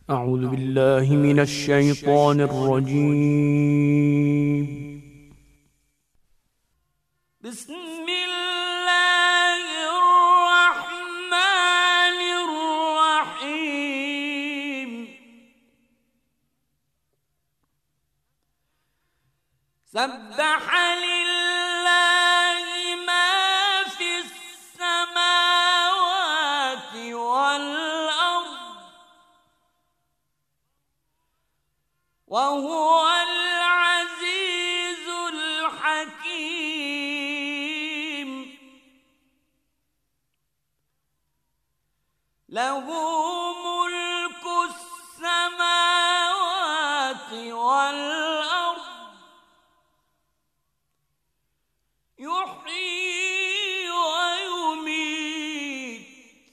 أعوذ بالله من الشيطان الرجيم. بسم الله الرحمن الرحيم. سبح لله ما في السماوات والأرض وهو العزيز الحكيم. له ملك السماوات والأرض يحيي ويميت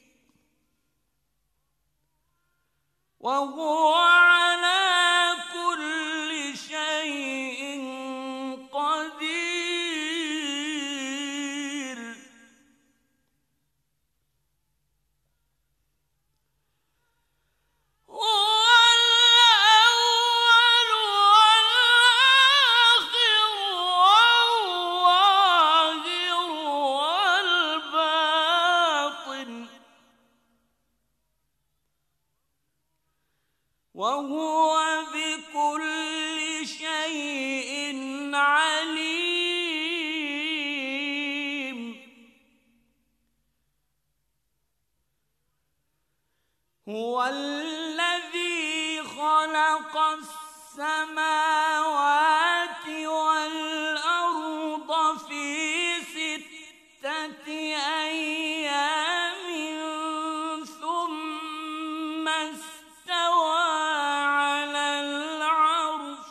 وهو على كل شيء قدير. هو الأول والآخر والظاهر والباطن وهو بكل شيء عليم. هو الذي خلق السماوات والأرض في 6 أيام ثم استوى على العرش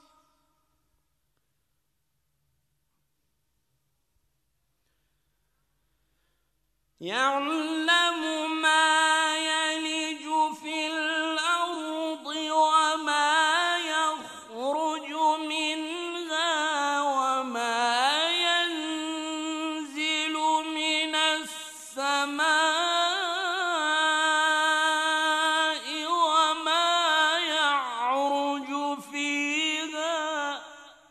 يعلم ما يلج في الأرض وما يخرج منها وما ينزل من السماء وما يعرج فيها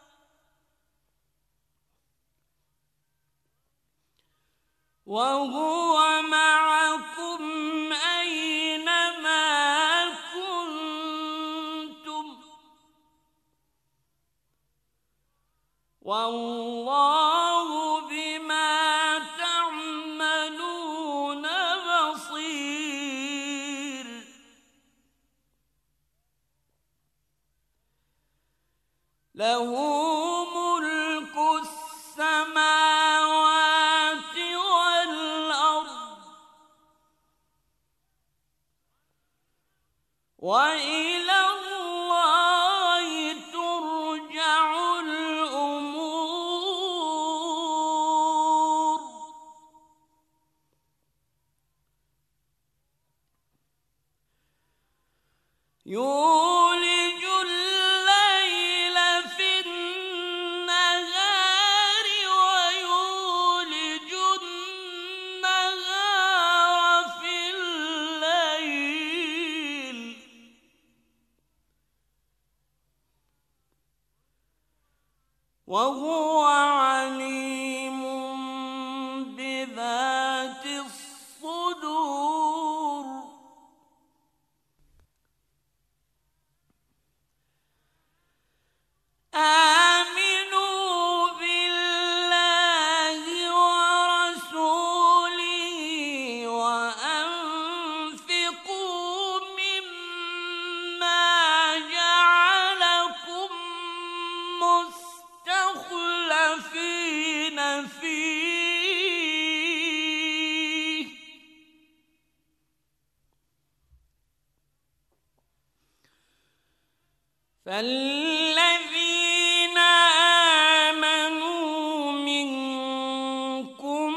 وهو معكم أينما كنتم والله بما تعملون بصير. له ملك السماوات والأرض وإلى الله ترجع الأمور. يولج الليل في النهار ويولج النهار في الليل وهو عليم بذات الصدور. آمنوا بالله ورسوله وأنفقوا مما جعلكم مستخلفين فيه فالذين آمنوا منكم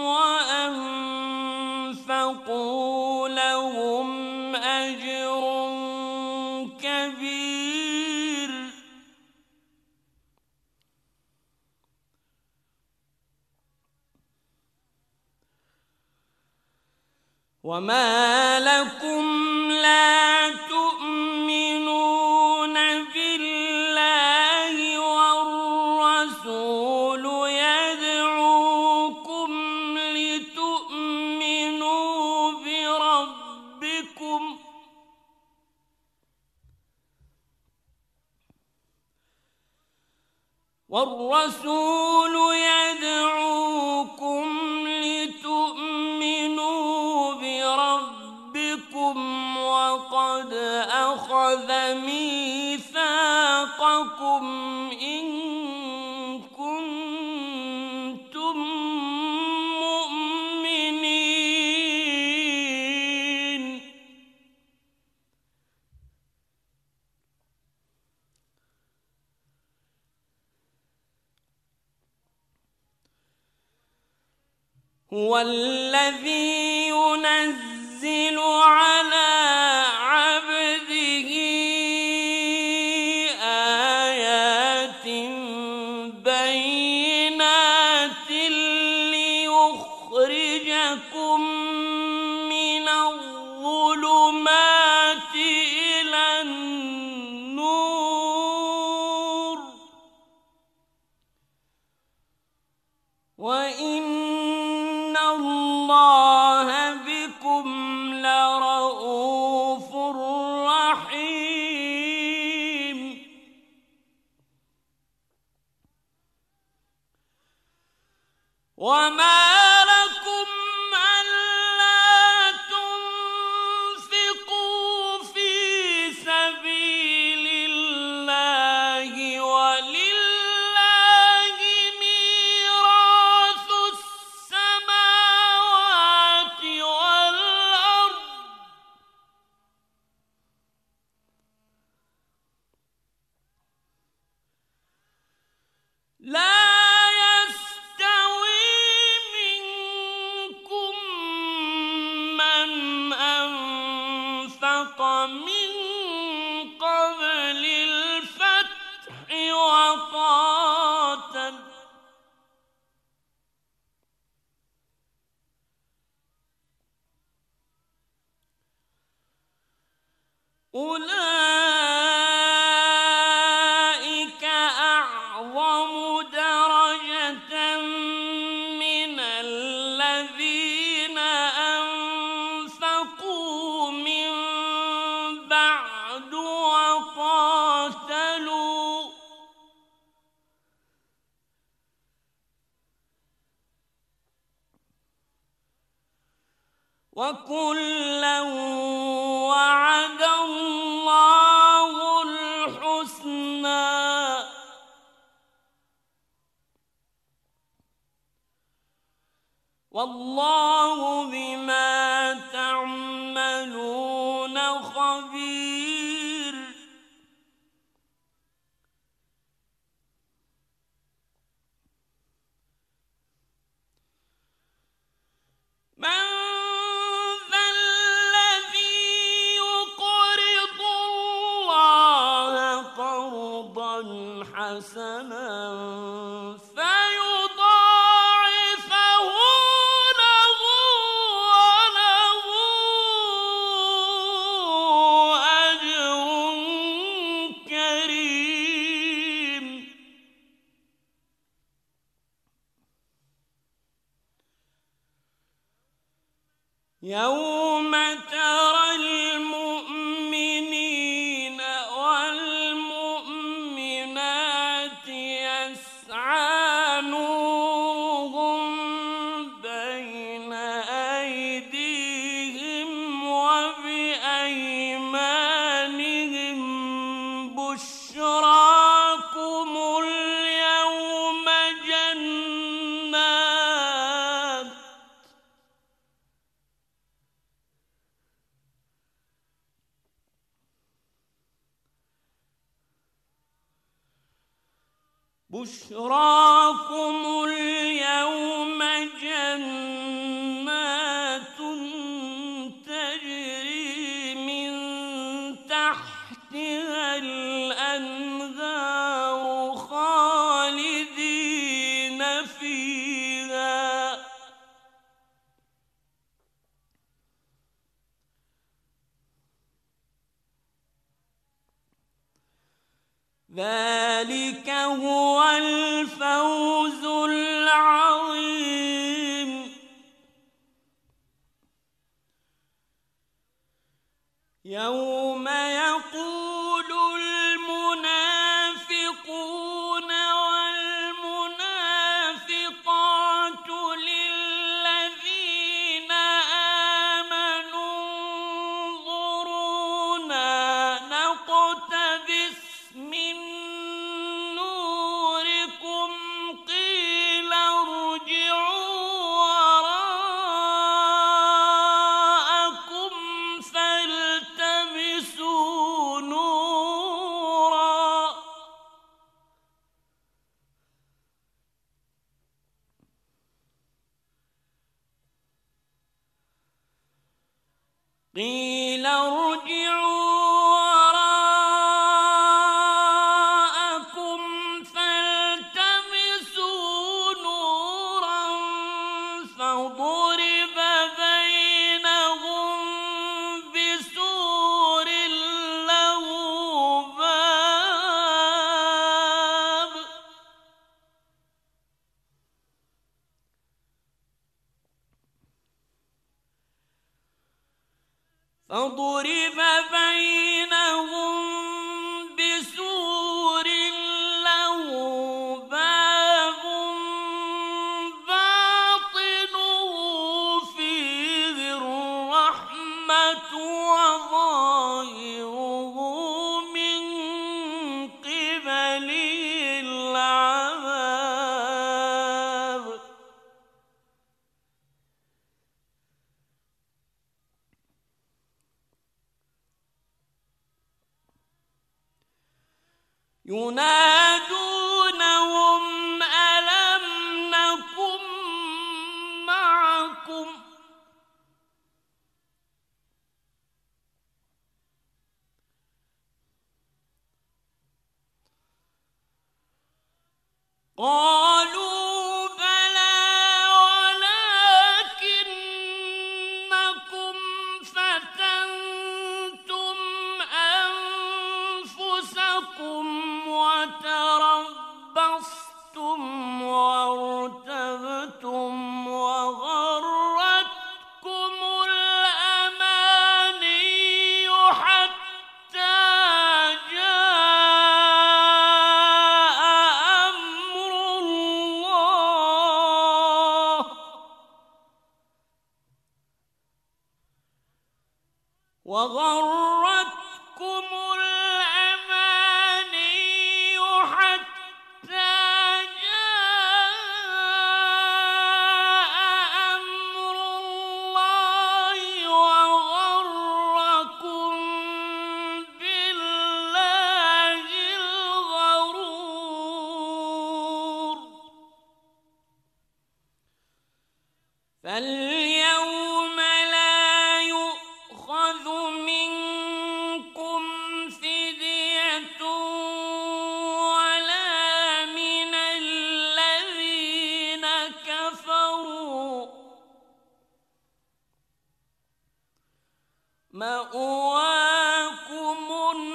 وأنفقوا لهم أجر كبير. وما لكم لا تؤمنون والرسول يدعوكم لتؤمنوا بربكم وقد أخذ ميثاقكم إن كنتم مؤمنين. هو الذي ينزل على عبده آيات بينات ليخرجكم من الظلمات إلى النور وإن الله بكم لرءوف رحيم. وما لكم ألا تنفقوا في سبيل الله ولله ميراث السماوات والأرض لا يستوي منكم من أنفق من قبل الفتح وقاتل أولئك أعظم درجة من الذين أنفقوا من بعد وقاتلوا وكلا وعد الله الحسنى والله بما تعملون خبير. من ذا الذي يقرض الله قرضا حسنا فيضاعفه له وله أجر كريم. يوم ترى المؤمنين والمؤمنات يسعى نورهم بين أيديهم وبأيمانهم بشراكم اليوم جنات بشراكم اليوم جنات تجري من تحتها الأنهار خالدين فيها ذلك هو الفوز العظيم. يوم يقول المنافقون والمنافقات ينادونهم ألم نكن معكم قالوا بلى ولكنكم فتنتم أنفسكم وتربصتم وارتبتم وغرتكم الأماني حتى جاء أمر الله وغرتكم الأماني حتى جاء أمر الله وغركم بالله الغرور فاليوم لا يؤخذ منكم فدية ولا من الذين كفروا مأواكم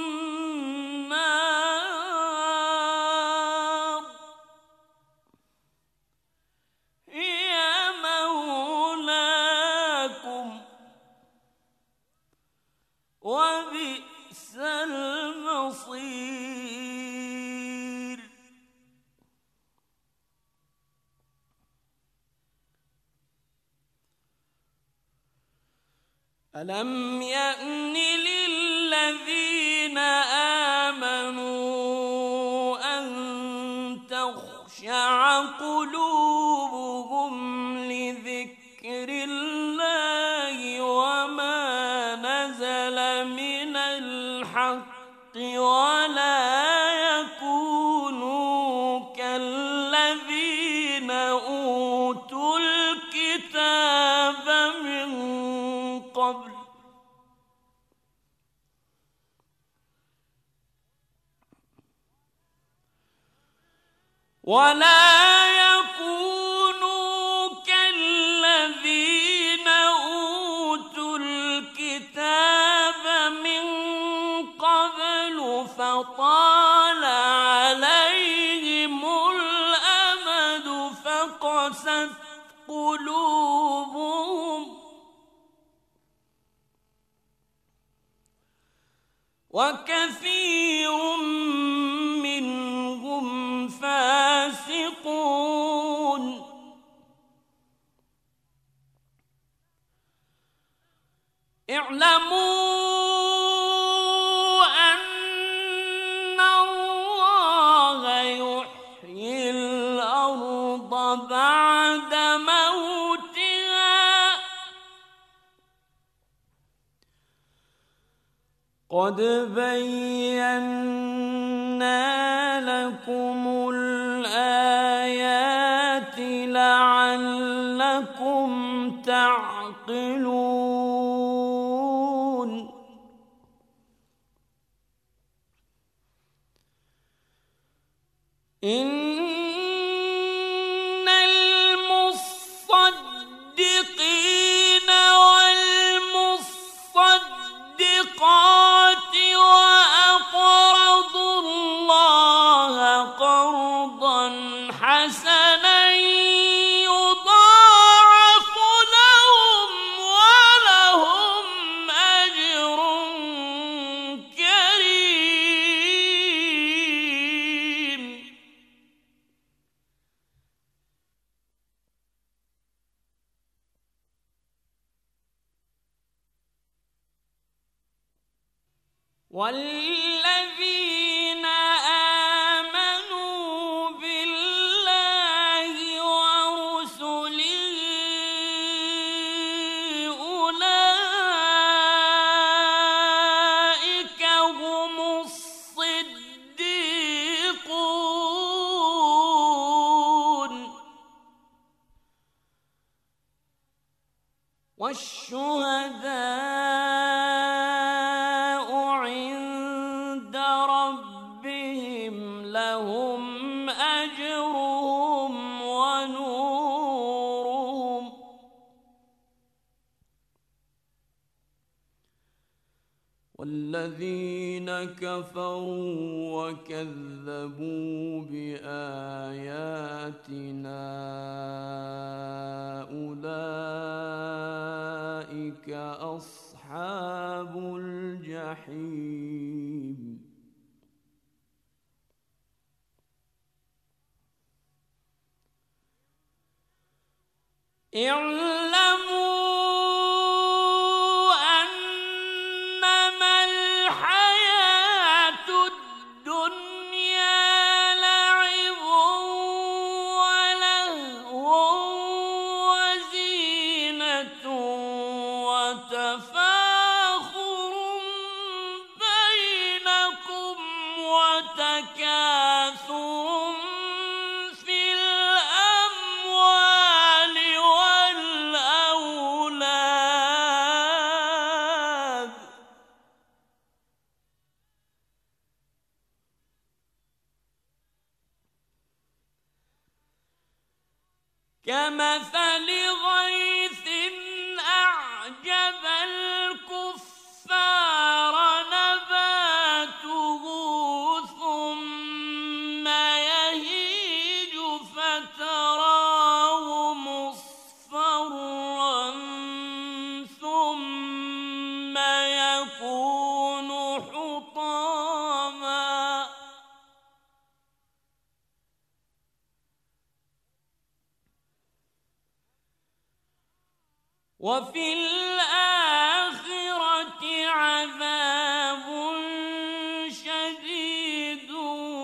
النار هي مولاكم وبئس المصير ألم يأن للذين آمنوا أن تخشع قلوبهم لذكر الله وما نزل من الحق ولا يكونوا كالذين أوتوا الكتاب من قبل فطال عليهم الأمد فقست قلوبهم وكثير منهم فاسقون اعلموا أن الله يحيي الأرض بعد موتها قد بينا لكم الآيات لعلكم تعقلون إن المصدقين والمصدقات وأقرضوا الله قرضا حسنا يضاعف لهم ولهم أجر كريم والذين آمنوا بالله ورسله أولئك هم الصديقون والشهداء عند ربهم لهم أجرهم ونورهم والذين كفروا وكذبوا بآياتنا أولئك أصحاب الجحيم اعلموا أنما الحياة الدنيا لعب ولهو وزينة وتفاخر بينكم وتكاثر في الأموال والأولاد كمثل غيث أعجب الكفار نباته ثم يهيج فتراه مصفرا ثم يكون حطاما وفي الآخرة عذاب شديد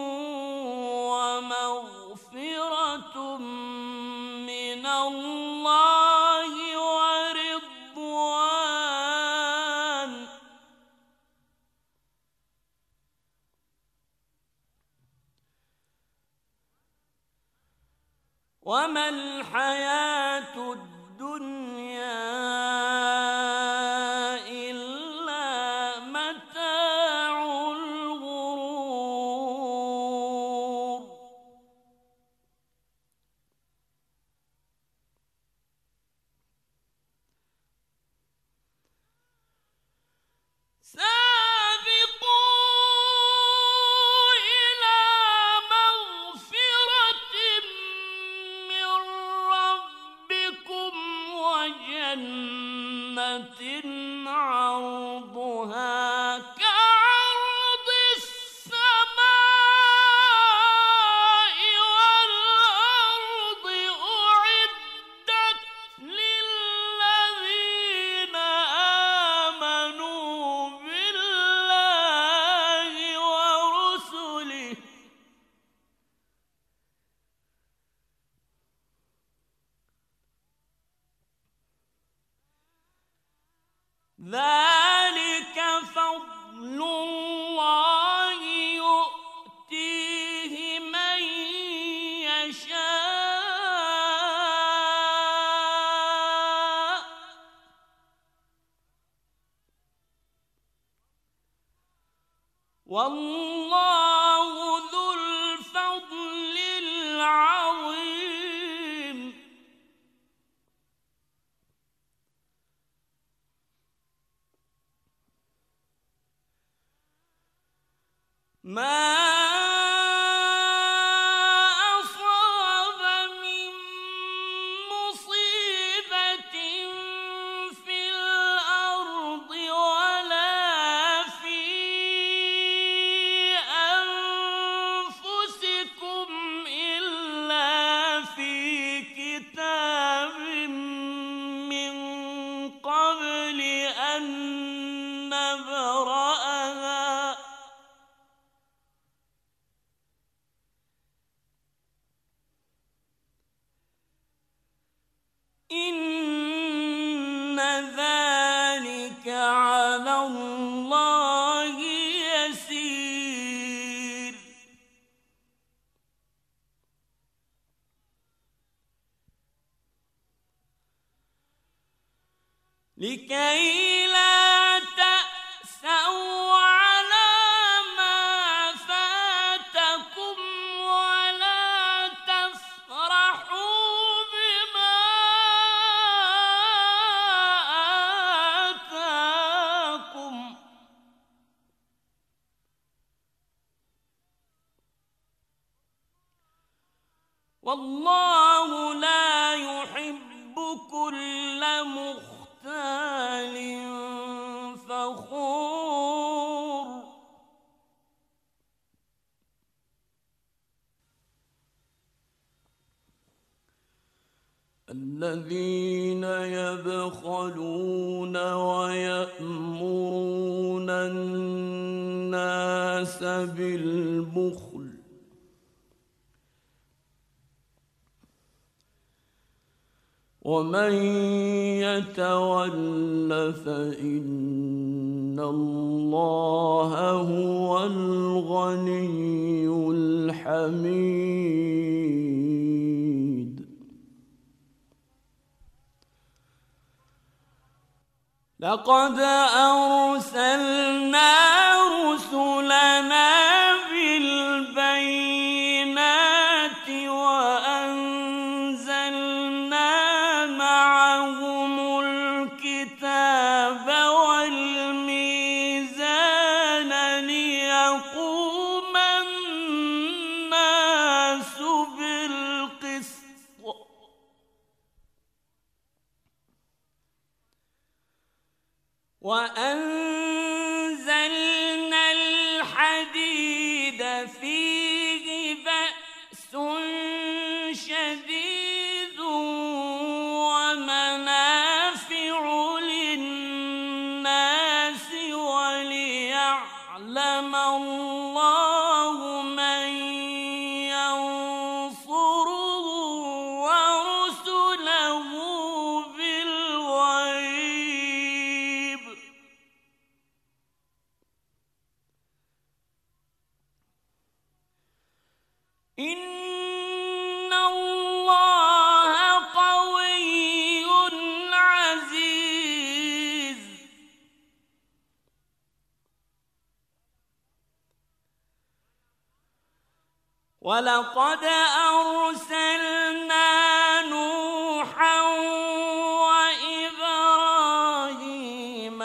ومغفرة من الله ورضوان وما الحياة الدنيا إلا متاع الغرور سابقوا إلى مغفرة من ربكم وجنة عرضها كعرض السماء والأرض أعدت للذين آمنوا بالله ورسله ذلك فضل الله يؤتيه من يشاء والله ذو الفضل العظيم ما أصاب من مصيبة في الأرض ولا في أنفسكم إلا في كتاب من قبل أن نبرأها إن ذلك على الله يسير لكي لا تأسوا على ما فاتكم ولا تفرحوا بما آتاكم والله لا يحب كل مختال فخور الذين يبخلون ويأمرون الناس بالبخل ومن يتول فإن الله هو الغني الحميد لقد أرسلنا رسلنا بالبينات وأنزلنا معهم الكتاب والميزان ليقوم الناس بالقسط وأنزلنا الحديد فيه بأس شديد ومنافع للناس وليعلم الله من ينصره ورسله بالغيب إن الله قوي عزيز ولقد أرسلنا نوحا وإبراهيم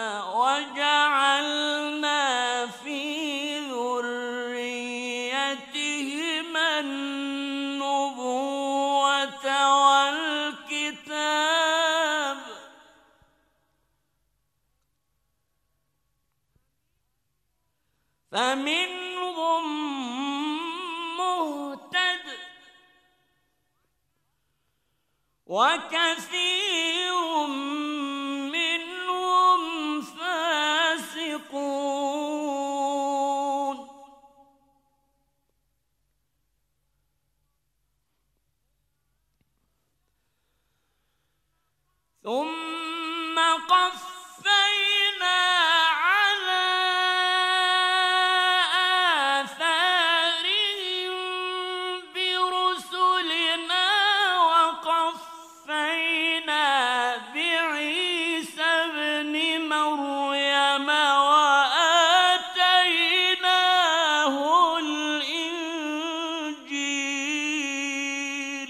وجعلنا في ذريتهما النبوة والكتاب فمنهم مهتد وكثير منهم فاسقون ثم قفينا على آثارهم برسلنا وقفينا بعيسى ابن مريم وآتيناه الإنجيل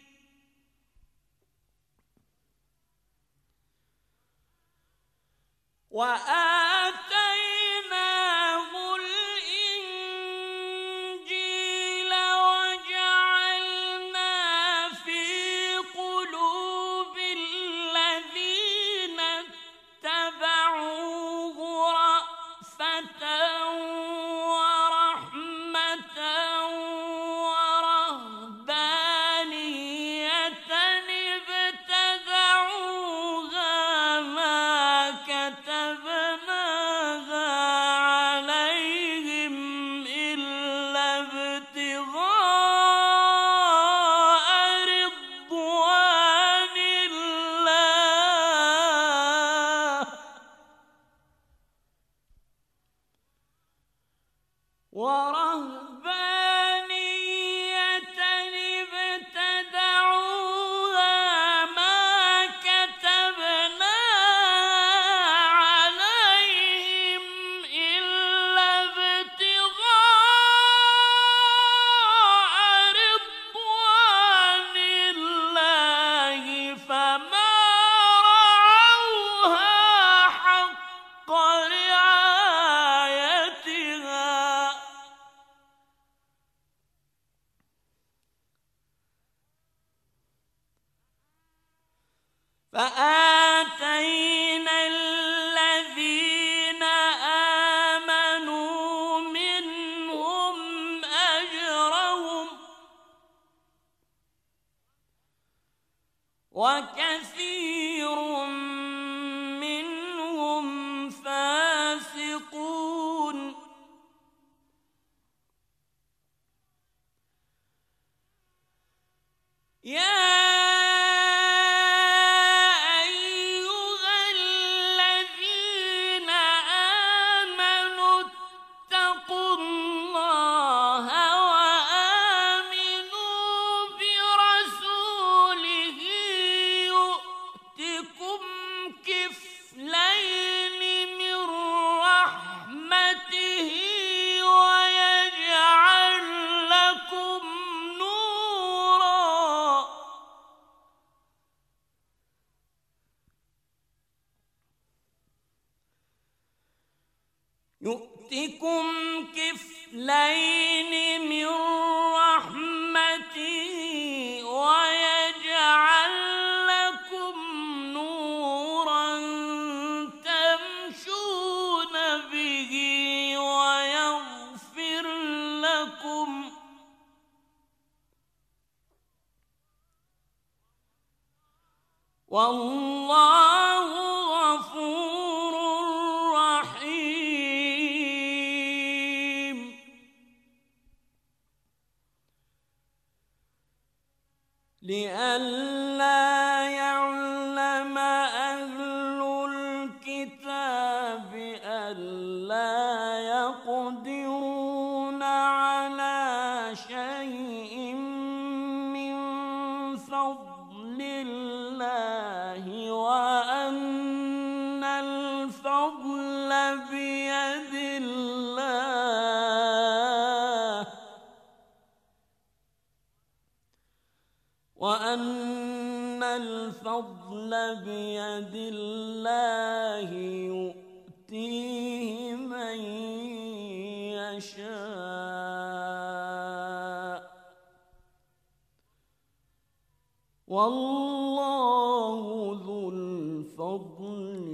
وجعلنا في قلوب الذين اتبعوه رأفة ورحمة ورهبانية ابتدعوها ما كتبناها عليهم إلا ابتغاء رضوان الله ورهبانية ابتدعوها ما كتبناها وكثير منهم فاسقون يا يؤتكم كفلين من رحمته ويجعل لكم نورا تمشون به ويغفر لكم والله غفور رحيم لئلا يعلم أهل الكتاب ألا يقدرون على شيء من فضل الله وأن الفضل بيد الله يؤتيه من يشاء والله ذو الفضل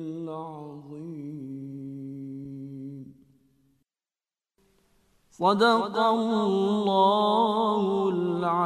العظيم صدق الله العظيم.